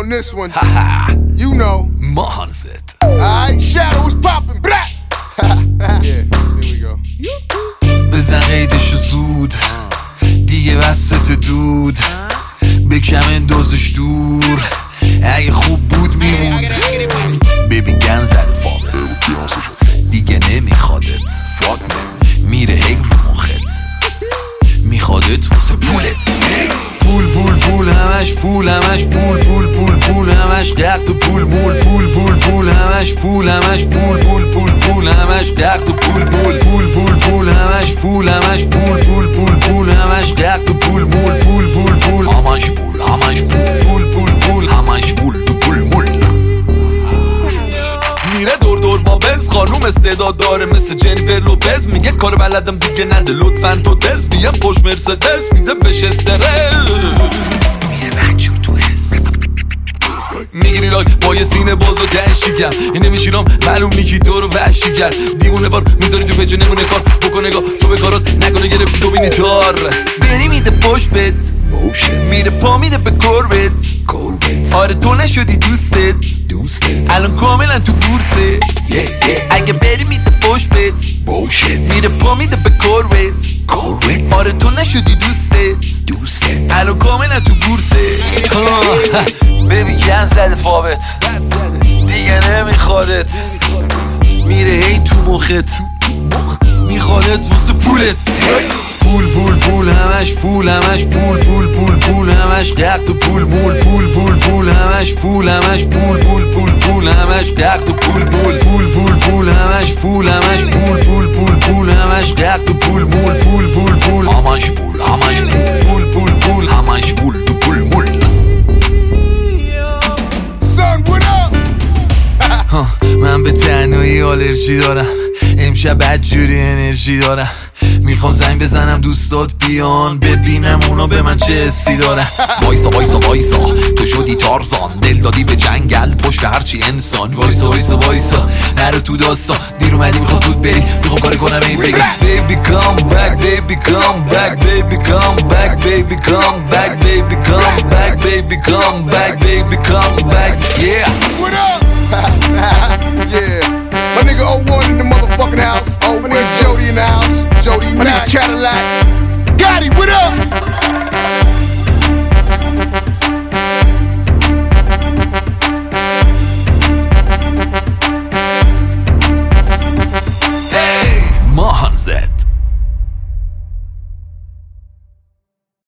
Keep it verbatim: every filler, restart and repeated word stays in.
on this one. You know. Monset. Alright, Shadow is popping. Yeah, here we go. بزن قیدشو زود دیگه بستت دود بکم اندازش دور اگه خوب بود میموند ببین گن زده فاقت دیگه نمیخوادت فاک میره هی رو مخت میخوادت واسه پولت پول پول پول همش پول همش پول پول پول پول همش درد و پول مول پول پول پول همش پول همش پول پول پول پول همش درد و پول مول پول پول پول همش پول همش پول پول پول پول همش درد و پول مول پول پول پول همش پول همش پول پول پول پول همش پول تو پول مول میره دور دور با بز خانوم استعداد داره مثل جنیفر لوپز میگه کار بلدم دیگه نده لطفاً تو دز بیا خوش مرسدس میده بهش استرس میره بچور تو هست میگیری لای با یه سینه باز و دنشی کم اینه میشیرم معلوم نیکی تو رو وحشی کرد دیوونه بار میذاری تو پچه نمونه کار بکن نگاه تو به کارات نکنه گرفتی تو بینی تار بری میده پشت بت میره پا میده به کربت آره تو نشدی دوستت الان کاملا تو بورسه اگه بری میده پشت بت میره پا میده به کربت آره تو نشدی دوستت الان کاملا تو بورسه ببین گن زده فابت دیگه نمیخوادت میره هی تو مخت میخوادت واسه پولت پول پول پول همش پول همش پول پول پول پول همش درد و پول مول پول پول پول همش پول همش پول پول پول پول همش درد و پول مول پول پول پول همش پول همش پول پول پول پول همش درد و پول مول پول پول پول همش پول همش پول پول پول همش پول تو پول مول Son, what up? من به تنهایی آلرژی دارم امشب بدجوری انرژی دارم میخوام زنگ بزنم دوستات بیان ببینم اونا به من چه حسی دارن وایسا وایسا وایسا تو شدی تارزان دل دادی به جنگل پشت هرچی انسان وایسا وایسا وایسا نرو تو داستان دیر اومدی میخوام زود بری میخوام کار کنم این بگم baby come back baby come back baby come back baby come back baby come back baby come back baby come back yeah What up? Yeah. My nigga oh one in the motherfucking house. Oh, my nigga Jody in the house. Jody, my nigga Cadillac. Gotti, what up?